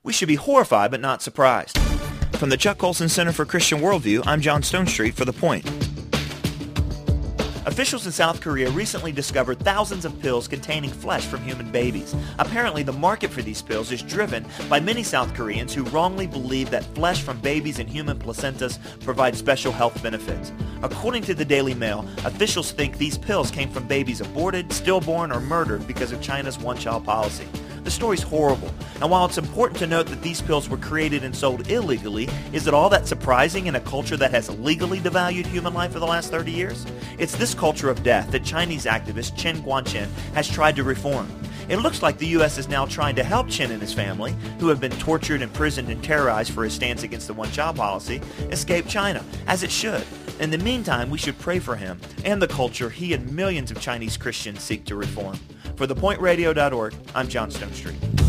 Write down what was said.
We should be horrified but not surprised. From the Chuck Colson Center for Christian Worldview, I'm John Stonestreet for The Point. Officials in South Korea recently discovered thousands of pills containing flesh from human babies. Apparently, the market for these pills is driven by many South Koreans who wrongly believe that flesh from babies and human placentas provide special health benefits. According to the Daily Mail, officials think these pills came from babies aborted, stillborn, or murdered because of China's one-child policy. The story's horrible, and while it's important to note that these pills were created and sold illegally, is it all that surprising in a culture that has legally devalued human life for the last 30 years? It's this culture of death that Chinese activist Chen Guangqian has tried to reform. It looks like the U.S. is now trying to help Chen and his family, who have been tortured, imprisoned, and terrorized for his stance against the one-child policy, escape China, as it should. In the meantime, we should pray for him and the culture he and millions of Chinese Christians seek to reform. For ThePointRadio.org, I'm John Stonestreet.